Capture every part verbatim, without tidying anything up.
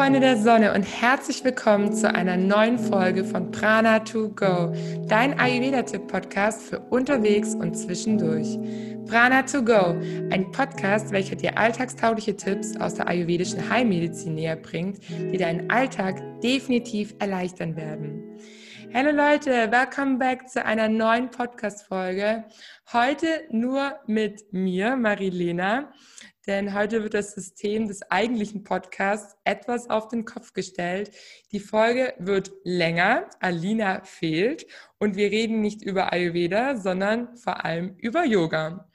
Freunde der Sonne und herzlich willkommen zu einer neuen Folge von Prana to Go, dein Ayurveda-Tipp-Podcast für unterwegs und zwischendurch. Prana to Go, ein Podcast, welcher dir alltagstaugliche Tipps aus der ayurvedischen Heilmedizin näher bringt, die deinen Alltag definitiv erleichtern werden. Hallo Leute, welcome back zu einer neuen Podcast-Folge. Heute nur mit mir, Marilena. Denn heute wird das System des eigentlichen Podcasts etwas auf den Kopf gestellt. Die Folge wird länger, Alina fehlt und wir reden nicht über Ayurveda, sondern vor allem über Yoga.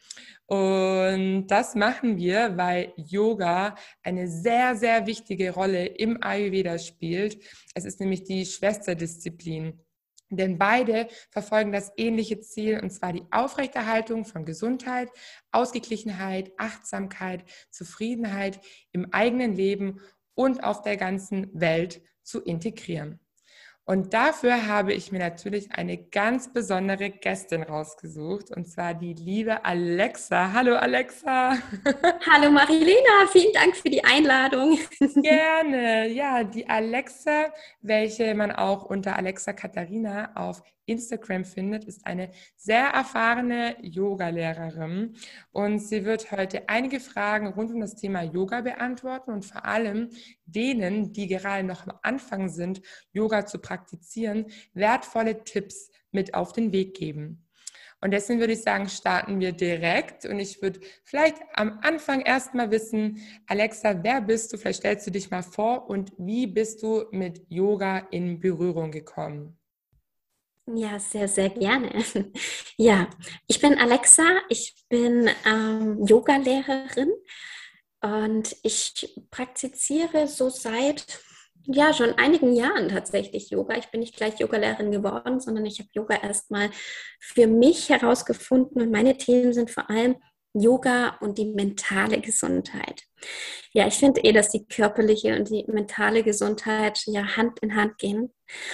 Und das machen wir, weil Yoga eine sehr, sehr wichtige Rolle im Ayurveda spielt. Es ist nämlich die Schwesterdisziplin. Denn beide verfolgen das ähnliche Ziel, und zwar die Aufrechterhaltung von Gesundheit, Ausgeglichenheit, Achtsamkeit, Zufriedenheit im eigenen Leben und auf der ganzen Welt zu integrieren. Und dafür habe ich mir natürlich eine ganz besondere Gästin rausgesucht, und zwar die liebe Alexa. Hallo Alexa! Hallo Marilena, vielen Dank für die Einladung. Gerne. Ja, die Alexa, welche man auch unter Alexa Katharina auf Instagram findet, ist eine sehr erfahrene Yoga-Lehrerin und sie wird heute einige Fragen rund um das Thema Yoga beantworten und vor allem denen, die gerade noch am Anfang sind, Yoga zu praktizieren, wertvolle Tipps mit auf den Weg geben. Und deswegen würde ich sagen, starten wir direkt. Und ich würde vielleicht am Anfang erstmal wissen, Alexa, wer bist du? Vielleicht stellst du dich mal vor und wie bist du mit Yoga in Berührung gekommen? Ja, sehr, sehr gerne. Ja, ich bin Alexa, ich bin ähm, Yoga-Lehrerin und ich praktiziere so seit ja schon einigen Jahren tatsächlich Yoga. Ich bin nicht gleich Yoga-Lehrerin geworden, sondern ich habe Yoga erstmal für mich herausgefunden und meine Themen sind vor allem Yoga und die mentale Gesundheit. Ja, ich finde eh, dass die körperliche und die mentale Gesundheit ja Hand in Hand gehen.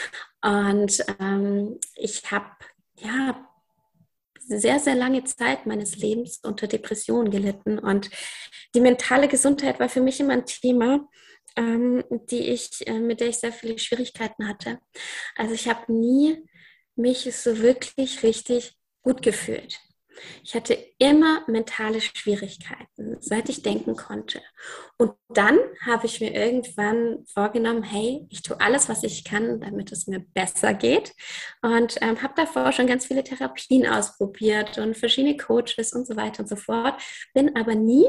Und ähm, ich habe ja sehr, sehr lange Zeit meines Lebens unter Depressionen gelitten. Und die mentale Gesundheit war für mich immer ein Thema, ähm, die ich, äh, mit der ich sehr viele Schwierigkeiten hatte. Also ich habe nie mich so wirklich richtig gut gefühlt. Ich hatte immer mentale Schwierigkeiten, seit ich denken konnte. Und dann habe ich mir irgendwann vorgenommen, hey, ich tue alles, was ich kann, damit es mir besser geht. Und ähm, habe davor schon ganz viele Therapien ausprobiert und verschiedene Coaches und so weiter und so fort. Bin aber nie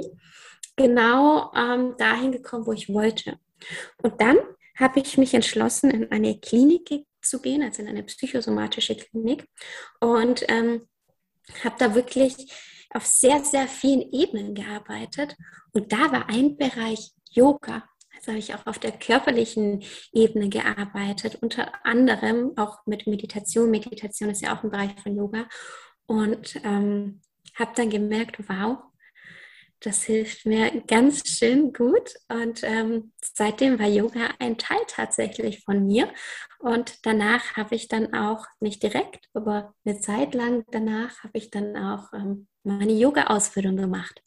genau ähm, dahin gekommen, wo ich wollte. Und dann habe ich mich entschlossen, in eine Klinik zu gehen, also in eine psychosomatische Klinik. Und ähm, habe da wirklich auf sehr, sehr vielen Ebenen gearbeitet. Und da war ein Bereich Yoga. Also habe ich auch auf der körperlichen Ebene gearbeitet, unter anderem auch mit Meditation. Meditation ist ja auch ein Bereich von Yoga. Und ähm, habe dann gemerkt, wow, das hilft mir ganz schön gut. Und ähm, seitdem war Yoga ein Teil tatsächlich von mir. Und danach habe ich dann auch, nicht direkt, aber eine Zeit lang danach habe ich dann auch ähm, meine Yoga-Ausbildung gemacht.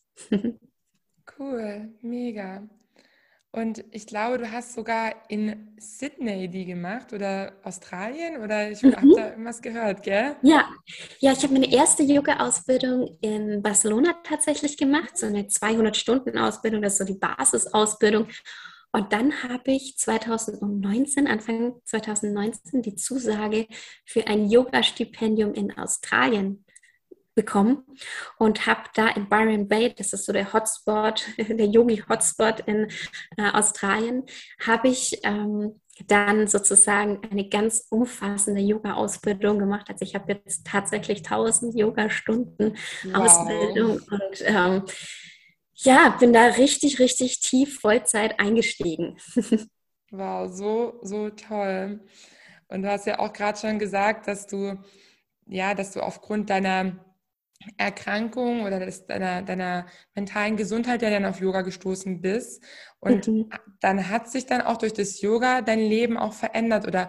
Cool, mega. Und ich glaube, du hast sogar in Sydney die gemacht oder Australien oder ich habe da Mhm. irgendwas gehört, gell? Ja, ja, ich habe meine erste Yoga-Ausbildung in Barcelona tatsächlich gemacht, so eine zweihundert-Stunden-Ausbildung, das ist so die Basisausbildung. Und dann habe ich zwanzig neunzehn, Anfang zwanzig neunzehn, die Zusage für ein Yoga-Stipendium in Australien bekommen und habe da in Byron Bay, das ist so der Hotspot, der Yogi-Hotspot in äh, Australien, habe ich ähm, dann sozusagen eine ganz umfassende Yoga-Ausbildung gemacht. Also ich habe jetzt tatsächlich tausend Yoga-Stunden Wow. Ausbildung und ähm, ja, bin da richtig, richtig tief Vollzeit eingestiegen. Wow, so, so toll. Und du hast ja auch gerade schon gesagt, dass du, ja, dass du aufgrund deiner Erkrankung oder des, deiner, deiner mentalen Gesundheit ja dann auf Yoga gestoßen bist. Und Mhm. dann hat sich dann auch durch das Yoga dein Leben auch verändert. Oder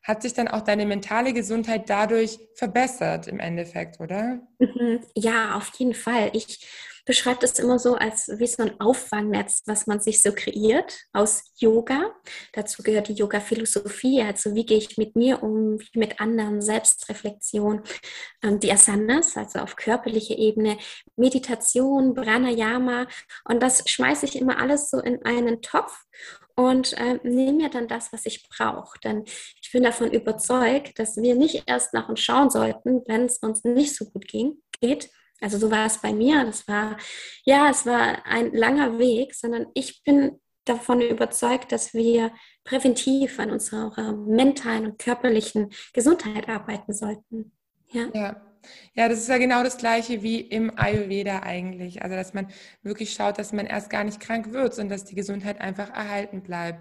hat sich dann auch deine mentale Gesundheit dadurch verbessert im Endeffekt, oder? Mhm. Ja, auf jeden Fall. Ich beschreibe das immer so als wie so ein Auffangnetz, was man sich so kreiert aus Yoga. Dazu gehört die Yoga-Philosophie, also wie gehe ich mit mir um, wie mit anderen, Selbstreflexion, ähm, die Asanas, also auf körperlicher Ebene, Meditation, Pranayama, und das schmeiße ich immer alles so in einen Topf und äh, nehme mir dann das, was ich brauche. Denn ich bin davon überzeugt, dass wir nicht erst nach uns schauen sollten, wenn es uns nicht so gut ging, geht. Also so war es bei mir. Das war, ja, es war ein langer Weg, sondern ich bin davon überzeugt, dass wir präventiv an unserer mentalen und körperlichen Gesundheit arbeiten sollten. Ja. Ja. Ja, das ist ja genau das Gleiche wie im Ayurveda eigentlich. Also, dass man wirklich schaut, dass man erst gar nicht krank wird, sondern dass die Gesundheit einfach erhalten bleibt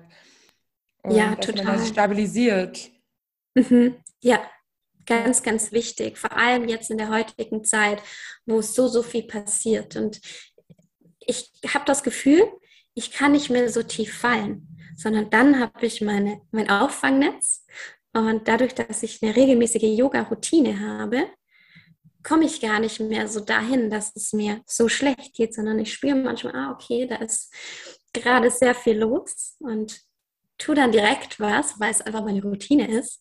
Ja, und dass man das total. stabilisiert. Mhm. Ja, Ja, ganz, ganz wichtig. Vor allem jetzt in der heutigen Zeit, wo so, so viel passiert. Und ich habe das Gefühl, ich kann nicht mehr so tief fallen, sondern dann habe ich meine, mein Auffangnetz. Und dadurch, dass ich eine regelmäßige Yoga-Routine habe, komme ich gar nicht mehr so dahin, dass es mir so schlecht geht, sondern ich spüre manchmal, ah, okay, da ist gerade sehr viel los und tue dann direkt was, weil es einfach meine Routine ist.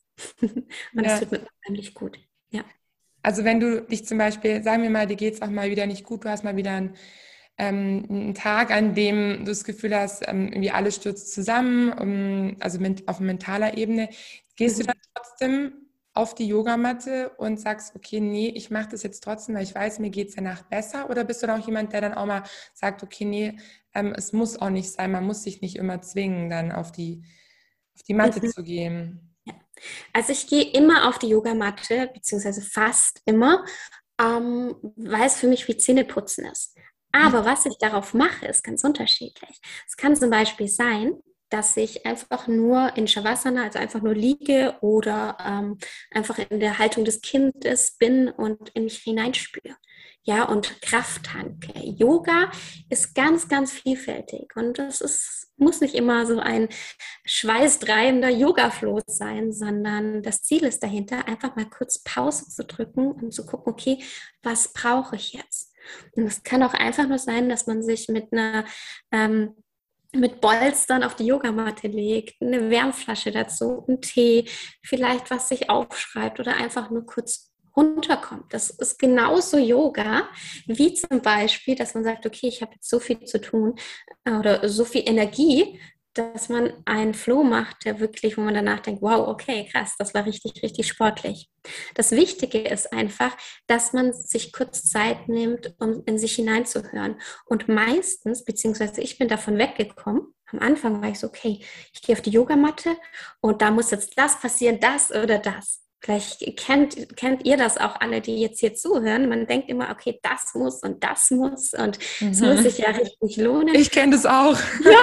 Und es ja. tut mir unheimlich gut. Ja. Also wenn du dich zum Beispiel, sagen wir mal, dir geht es auch mal wieder nicht gut, du hast mal wieder einen, ähm, einen Tag, an dem du das Gefühl hast, ähm, irgendwie alles stürzt zusammen, um, also ment- auf mentaler Ebene, gehst du Mhm. dann trotzdem auf die Yogamatte und sagst, okay, nee, ich mache das jetzt trotzdem, weil ich weiß, mir geht es danach besser? Oder bist du dann auch jemand, der dann auch mal sagt, okay, nee, ähm, es muss auch nicht sein, man muss sich nicht immer zwingen, dann auf die, auf die Matte Mhm. zu gehen? Ja. Also ich gehe immer auf die Yogamatte, beziehungsweise fast immer, ähm, weil es für mich wie Zähneputzen ist. Aber was ich darauf mache, ist ganz unterschiedlich. Es kann zum Beispiel sein, dass ich einfach nur in Shavasana, also einfach nur liege oder ähm, einfach in der Haltung des Kindes bin und in mich hineinspüre. Ja, und Kraft tanke. Yoga ist ganz, ganz vielfältig und das ist, muss nicht immer so ein schweißtreibender Yoga-Flow sein, sondern das Ziel ist dahinter, einfach mal kurz Pause zu drücken und zu gucken, okay, was brauche ich jetzt? Und es kann auch einfach nur sein, dass man sich mit einer ähm, mit Bolstern auf die Yogamatte legt, eine Wärmflasche dazu, einen Tee, vielleicht was sich aufschreibt oder einfach nur kurz runterkommt. Das ist genauso Yoga, wie zum Beispiel, dass man sagt, okay, ich habe jetzt so viel zu tun äh, oder so viel Energie, dass man einen Flow macht, der wirklich, wo man danach denkt, wow, okay, krass, das war richtig, richtig sportlich. Das Wichtige ist einfach, dass man sich kurz Zeit nimmt, um in sich hineinzuhören. Und meistens, beziehungsweise ich bin davon weggekommen, am Anfang war ich so, okay, ich gehe auf die Yogamatte und da muss jetzt das passieren, das oder das. Vielleicht kennt, kennt ihr das auch alle, die jetzt hier zuhören. Man denkt immer, okay, das muss und das muss und es muss Mhm. sich ja richtig lohnen. Ich kenne das auch. Ja,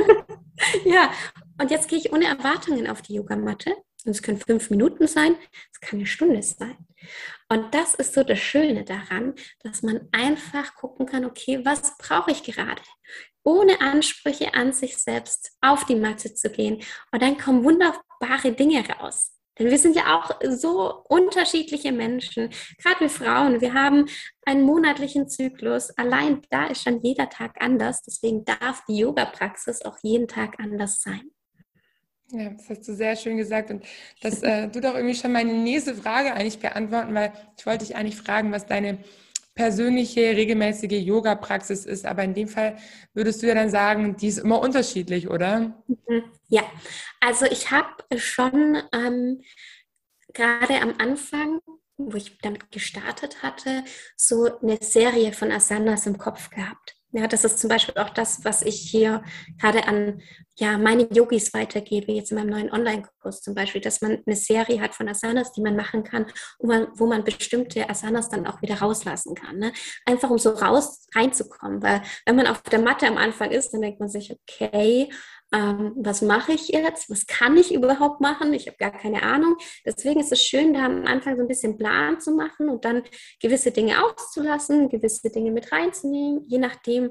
ja. Und jetzt gehe ich ohne Erwartungen auf die Yogamatte. Und es können fünf Minuten sein, es kann eine Stunde sein. Und das ist so das Schöne daran, dass man einfach gucken kann, okay, was brauche ich gerade? Ohne Ansprüche an sich selbst auf die Matte zu gehen. Und dann kommen wunderbare Dinge raus. Denn wir sind ja auch so unterschiedliche Menschen, gerade wir Frauen. Wir haben einen monatlichen Zyklus. Allein da ist schon jeder Tag anders. Deswegen darf die Yoga-Praxis auch jeden Tag anders sein. Ja, das hast du sehr schön gesagt und das äh, tut auch irgendwie schon meine nächste Frage eigentlich beantworten, weil ich wollte dich eigentlich fragen, was deine persönliche, regelmäßige Yoga-Praxis ist, aber in dem Fall würdest du ja dann sagen, die ist immer unterschiedlich, oder? Mhm. Ja, also ich habe schon ähm, gerade am Anfang, wo ich damit gestartet hatte, so eine Serie von Asanas im Kopf gehabt. Ja, das ist zum Beispiel auch das, was ich hier gerade an ja, meine Yogis weitergebe, jetzt in meinem neuen Online-Kurs zum Beispiel, dass man eine Serie hat von Asanas, die man machen kann, wo man, wo man bestimmte Asanas dann auch wieder rauslassen kann. Ne? Einfach um so raus reinzukommen, weil wenn man auf der Matte am Anfang ist, dann denkt man sich, okay, ähm, was mache ich jetzt? Was kann ich überhaupt machen? Ich habe gar keine Ahnung. Deswegen ist es schön, da am Anfang so ein bisschen Plan zu machen und dann gewisse Dinge auszulassen, gewisse Dinge mit reinzunehmen, je nachdem,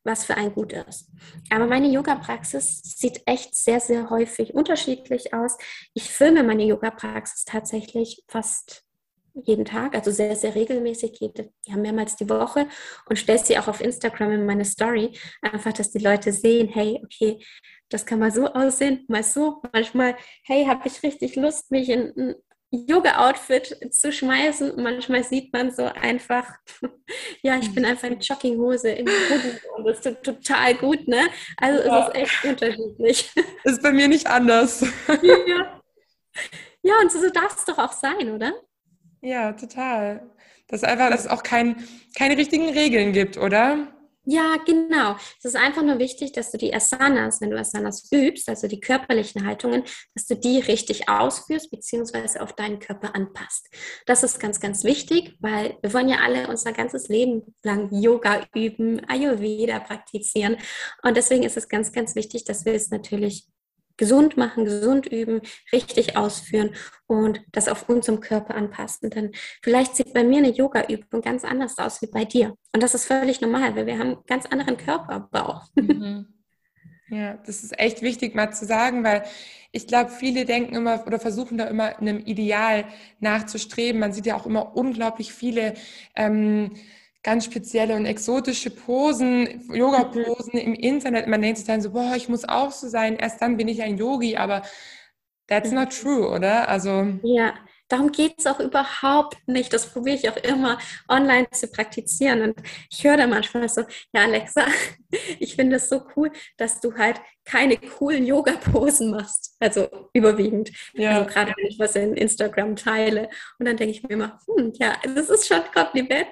was für einen gut ist. Aber meine Yoga-Praxis sieht echt sehr, sehr häufig unterschiedlich aus. Ich filme meine Yoga-Praxis tatsächlich fast jeden Tag, also sehr, sehr regelmäßig, jede, ja, mehrmals die Woche und stelle sie auch auf Instagram in meine Story, einfach, dass die Leute sehen, hey, okay, das kann mal so aussehen, mal so, manchmal, hey, habe ich richtig Lust, mich in ein Yoga-Outfit zu schmeißen, manchmal sieht man so einfach, ja, ich bin einfach in Jogginghose, im Hoodie und das tut total gut, ne? Also es Ja, ist echt unterschiedlich. ist bei mir nicht anders. Ja, ja, und so, so darf es doch auch sein, oder? Ja, total. Dass einfach, dass es auch kein, keine richtigen Regeln gibt, oder? Ja, genau. Es ist einfach nur wichtig, dass du die Asanas, wenn du Asanas übst, also die körperlichen Haltungen, dass du die richtig ausführst, beziehungsweise auf deinen Körper anpasst. Das ist ganz, ganz wichtig, weil wir wollen ja alle unser ganzes Leben lang Yoga üben, Ayurveda praktizieren. Und deswegen ist es ganz, ganz wichtig, dass wir es natürlich gesund machen, gesund üben, richtig ausführen und das auf unserem Körper anpassen. Denn vielleicht sieht bei mir eine Yoga-Übung ganz anders aus wie bei dir. Und das ist völlig normal, weil wir haben einen ganz anderen Körperbau. Mhm. Ja, das ist echt wichtig mal zu sagen, weil ich glaube, viele denken immer oder versuchen da immer einem Ideal nachzustreben. Man sieht ja auch immer unglaublich viele ähm, ganz spezielle und exotische Posen, Yoga-Posen im Internet. Man denkt sich dann so, boah, ich muss auch so sein, erst dann bin ich ein Yogi, aber that's not true, oder? Also, Ja, darum geht es auch überhaupt nicht. Das probiere ich auch immer online zu praktizieren. Und ich höre da manchmal so, ja, Alexa, ich finde es so cool, dass du halt keine coolen Yoga-Posen machst. Also überwiegend. Also ja. gerade wenn ich was in Instagram teile. Und dann denke ich mir immer, hm, ja, das ist schon ein Kompliment.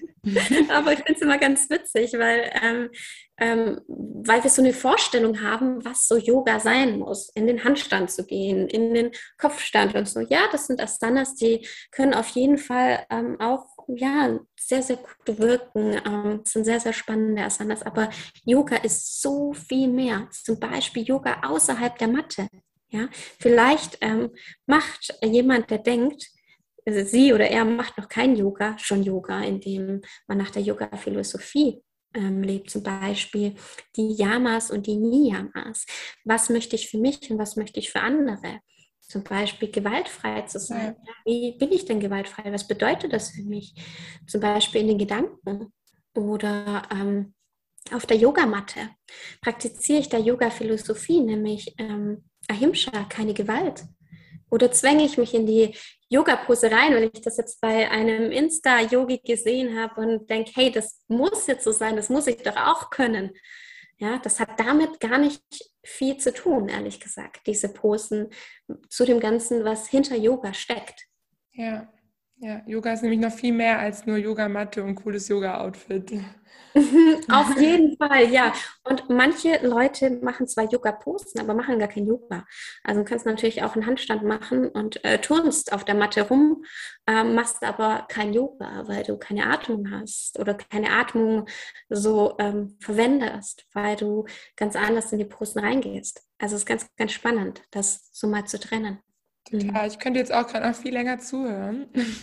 Aber ich finde es immer ganz witzig, weil, ähm, ähm, weil wir so eine Vorstellung haben, was so Yoga sein muss, in den Handstand zu gehen, in den Kopfstand und so. Ja, das sind Asanas, die können auf jeden Fall ähm, auch ja, sehr, sehr gut wirken. Ähm, das sind sehr, sehr spannende Asanas. Aber Yoga ist so viel mehr. Zum Beispiel Yoga außerhalb der Matte. Ja, vielleicht ähm, macht jemand, der denkt, also sie oder er macht noch kein Yoga, schon Yoga, indem man nach der Yoga-Philosophie ähm, lebt, zum Beispiel die Yamas und die Niyamas. Was möchte ich für mich und was möchte ich für andere? Zum Beispiel gewaltfrei zu sein. Ja. Wie bin ich denn gewaltfrei? Was bedeutet das für mich? Zum Beispiel in den Gedanken oder ähm, auf der Yogamatte. Praktiziere ich da Yoga-Philosophie, nämlich ähm, Ahimsa, keine Gewalt? Oder zwänge ich mich in die Yoga-Pose rein, weil ich das jetzt bei einem Insta-Yogi gesehen habe und denke, hey, das muss jetzt so sein, das muss ich doch auch können. Ja, das hat damit gar nicht viel zu tun, ehrlich gesagt, diese Posen zu dem Ganzen, was hinter Yoga steckt. Ja, ja, Yoga ist nämlich noch viel mehr als nur Yogamatte und cooles Yoga-Outfit. Auf jeden Fall, ja. Und manche Leute machen zwar Yoga-Posen, aber machen gar kein Yoga. Also du kannst natürlich auch einen Handstand machen und äh, turnst auf der Matte rum, äh, machst aber kein Yoga, weil du keine Atmung hast oder keine Atmung so ähm, verwendest, weil du ganz anders in die Posen reingehst. Also es ist ganz, ganz spannend, das so mal zu trennen. Total. Ich könnte jetzt auch gerade noch viel länger zuhören.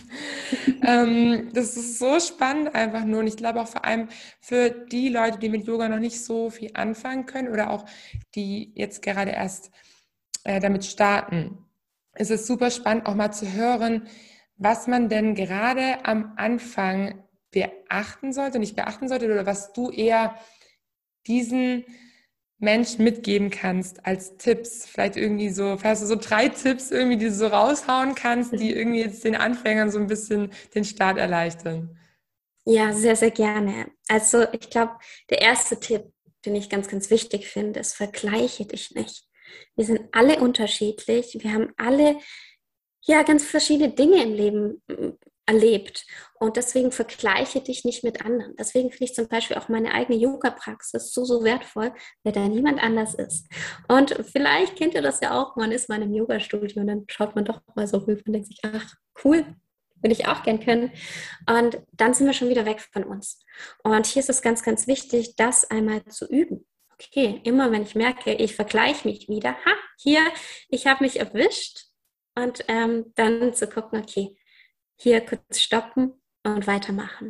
ähm, das ist so spannend einfach nur. Und ich glaube auch vor allem für die Leute, die mit Yoga noch nicht so viel anfangen können oder auch die jetzt gerade erst äh, damit starten, ist es super spannend auch mal zu hören, was man denn gerade am Anfang beachten sollte, nicht beachten sollte oder was du eher diesen Menschen mitgeben kannst als Tipps. Vielleicht irgendwie so, vielleicht hast du so drei Tipps irgendwie, die du so raushauen kannst, die irgendwie jetzt den Anfängern so ein bisschen den Start erleichtern. Ja, sehr, sehr gerne. Also ich glaube, der erste Tipp, den ich ganz, ganz wichtig finde, ist, vergleiche dich nicht. Wir sind alle unterschiedlich. Wir haben alle ja ganz verschiedene Dinge im Leben mm, erlebt. Und deswegen vergleiche dich nicht mit anderen. Deswegen finde ich zum Beispiel auch meine eigene Yoga-Praxis so, so wertvoll, weil da niemand anders ist. Und vielleicht kennt ihr das ja auch, man ist mal im Yoga-Studio und dann schaut man doch mal so rüber und denkt sich, ach, cool, würde ich auch gern können. Und dann sind wir schon wieder weg von uns. Und hier ist es ganz, ganz wichtig, das einmal zu üben. Okay, immer wenn ich merke, ich vergleiche mich wieder, ha, hier, ich habe mich erwischt. Und ähm, dann zu gucken, okay, hier kurz stoppen und weitermachen.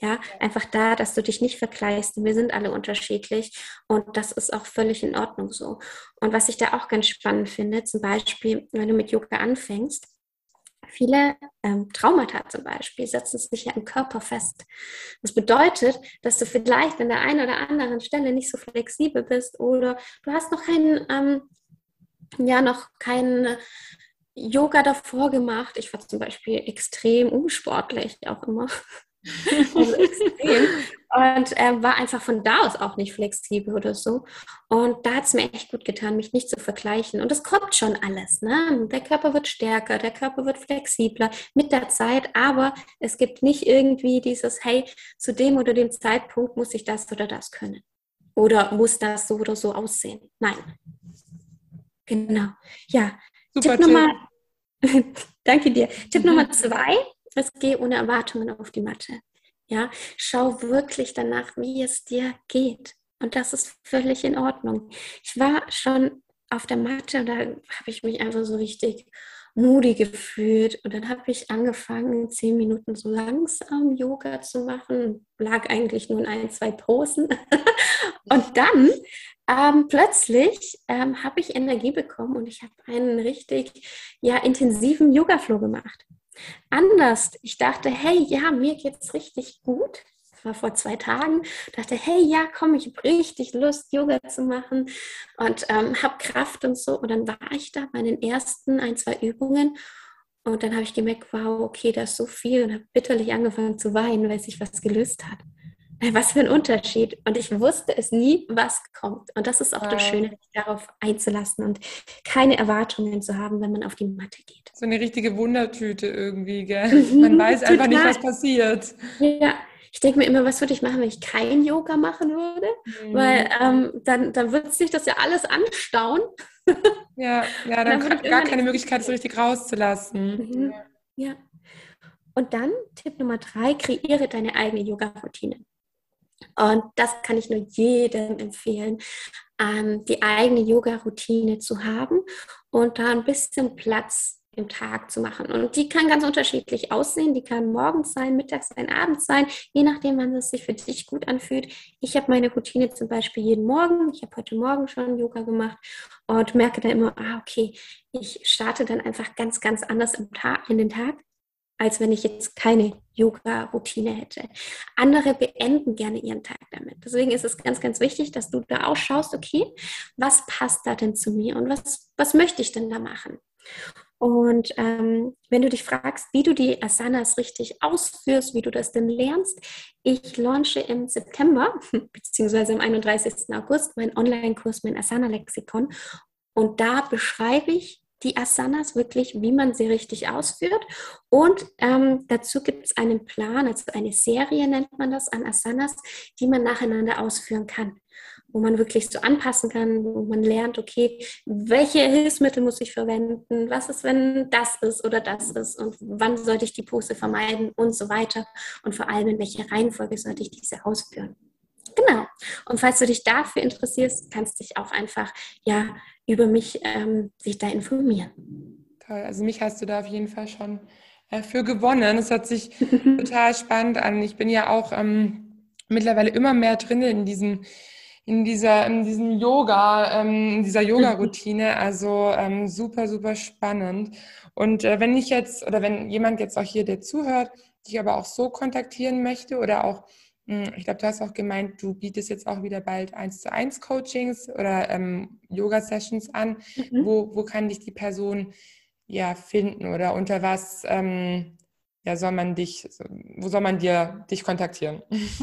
Ja, einfach da, dass du dich nicht vergleichst. Wir sind alle unterschiedlich und das ist auch völlig in Ordnung so. Und was ich da auch ganz spannend finde, zum Beispiel, wenn du mit Yoga anfängst, viele ähm, Traumata zum Beispiel setzen sich ja im Körper fest. Das bedeutet, dass du vielleicht an der einen oder anderen Stelle nicht so flexibel bist oder du hast noch keinen, ähm, ja, noch keinen Yoga davor gemacht. Ich war zum Beispiel extrem unsportlich, auch immer. Also extrem. Und äh, war einfach von da aus auch nicht flexibel oder so. Und da hat es mir echt gut getan, mich nicht zu vergleichen. Und das kommt schon alles. Ne? Der Körper wird stärker, der Körper wird flexibler mit der Zeit. Aber es gibt nicht irgendwie dieses, hey, zu dem oder dem Zeitpunkt muss ich das oder das können. Oder muss das so oder so aussehen. Nein. Genau. Ja. Super Tipp Tipp. Nummer, danke dir. Tipp Nummer zwei. Es geht ohne Erwartungen auf die Matte. Ja, schau wirklich danach, wie es dir geht. Und das ist völlig in Ordnung. Ich war schon auf der Matte und da habe ich mich einfach so richtig moody gefühlt. Und dann habe ich angefangen, in zehn Minuten so langsam Yoga zu machen. Lag eigentlich nur in ein, zwei Posen. Und dann ähm, plötzlich ähm, habe ich Energie bekommen und ich habe einen richtig ja, intensiven Yoga-Flow gemacht. Anders. Ich dachte, hey, ja, mir geht's richtig gut. Das war vor zwei Tagen. Ich dachte, hey, ja, komm, ich habe richtig Lust, Yoga zu machen und ähm, habe Kraft und so. Und dann war ich da bei den ersten ein, zwei Übungen und dann habe ich gemerkt, wow, okay, da ist so viel und habe bitterlich angefangen zu weinen, weil sich was gelöst hat. Was für ein Unterschied. Und ich wusste es nie, was kommt. Und das ist auch das Schöne, sich darauf einzulassen und keine Erwartungen zu haben, wenn man auf die Matte geht. So eine richtige Wundertüte irgendwie, gell? Man weiß einfach nicht, was passiert. Ja, ich denke mir immer, was würde ich machen, wenn ich kein Yoga machen würde? Mhm. Weil ähm, dann, dann würde sich das ja alles anstauen. Ja, ja, dann, dann gar keine Möglichkeit, es so richtig rauszulassen. Mhm. Ja. ja. Und dann Tipp Nummer drei, kreiere deine eigene Yoga-Routine. Und das kann ich nur jedem empfehlen, ähm, die eigene Yoga-Routine zu haben und da ein bisschen Platz im Tag zu machen. Und die kann ganz unterschiedlich aussehen. Die kann morgens sein, mittags sein, abends sein, je nachdem, wann es sich für dich gut anfühlt. Ich habe meine Routine zum Beispiel jeden Morgen. Ich habe heute Morgen schon Yoga gemacht und merke dann immer, ah, okay, ich starte dann einfach ganz, ganz anders im Tag, in den Tag, als wenn ich jetzt keine Yoga-Routine hätte. Andere beenden gerne ihren Tag damit. Deswegen ist es ganz, ganz wichtig, dass du da auch schaust, okay, was passt da denn zu mir und was, was möchte ich denn da machen? Und ähm, wenn du dich fragst, wie du die Asanas richtig ausführst, wie du das denn lernst, ich launche im September, beziehungsweise am einunddreißigsten August, meinen Online-Kurs, mein Asana-Lexikon. Und da beschreibe ich die Asanas wirklich, wie man sie richtig ausführt. Und ähm, dazu gibt es einen Plan, also eine Serie nennt man das, an Asanas, die man nacheinander ausführen kann. Wo man wirklich so anpassen kann, wo man lernt, okay, welche Hilfsmittel muss ich verwenden, was ist, wenn das ist oder das ist und wann sollte ich die Pose vermeiden und so weiter. Und vor allem, in welcher Reihenfolge sollte ich diese ausführen. Genau. Und falls du dich dafür interessierst, kannst du dich auch einfach ja über mich ähm, sich da informieren. Toll, also mich hast du da auf jeden Fall schon äh, für gewonnen. Es hört sich total spannend an. Ich bin ja auch ähm, mittlerweile immer mehr drin in diesem, in dieser, in diesem Yoga, ähm, in dieser Yoga-Routine. Also ähm, super, super spannend. Und äh, wenn ich jetzt oder wenn jemand jetzt auch hier, der zuhört, dich aber auch so kontaktieren möchte oder auch ich glaube, du hast auch gemeint, du bietest jetzt auch wieder bald eins zu eins Coachings oder ähm, Yoga-Sessions an. Mhm. Wo, wo kann dich die Person ja finden oder unter was ähm, ja, soll man dich, wo soll man dir dich kontaktieren?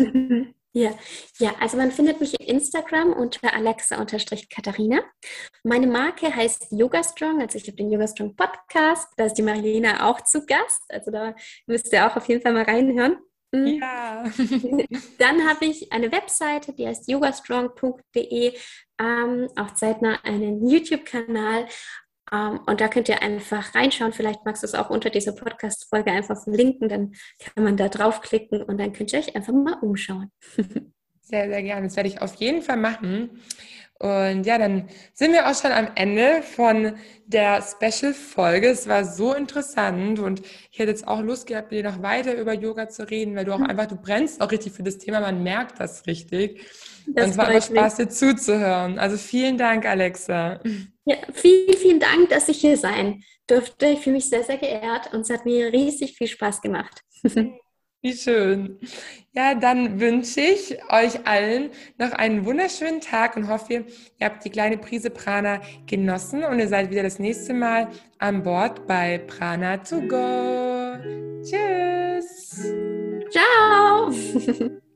Ja, ja, also man findet mich in Instagram unter Alexa-Katharina. Meine Marke heißt Yogastrong, also ich habe den Yogastrong Podcast, da ist die Marilena auch zu Gast, also da müsst ihr auch auf jeden Fall mal reinhören. Ja. Dann habe ich eine Webseite, die heißt yogastrong punkt de, ähm, auch zeitnah einen YouTube-Kanal ähm, und da könnt ihr einfach reinschauen. Vielleicht magst du es auch unter dieser Podcast-Folge einfach verlinken, dann kann man da draufklicken und dann könnt ihr euch einfach mal umschauen. Sehr, sehr gerne. Das werde ich auf jeden Fall machen. Und ja, dann sind wir auch schon am Ende von der Special-Folge. Es war so interessant und ich hätte jetzt auch Lust gehabt, mit dir noch weiter über Yoga zu reden, weil du auch einfach, du brennst auch richtig für das Thema, man merkt das richtig. Und Das es war einfach freut mich. Spaß, dir zuzuhören. Also vielen Dank, Alexa. Ja, vielen, vielen Dank, dass ich hier sein durfte. Ich fühle mich sehr, sehr geehrt und es hat mir riesig viel Spaß gemacht. Wie schön. Ja, dann wünsche ich euch allen noch einen wunderschönen Tag und hoffe, ihr habt die kleine Prise Prana genossen und ihr seid wieder das nächste Mal an Bord bei Prana to go. Tschüss. Ciao!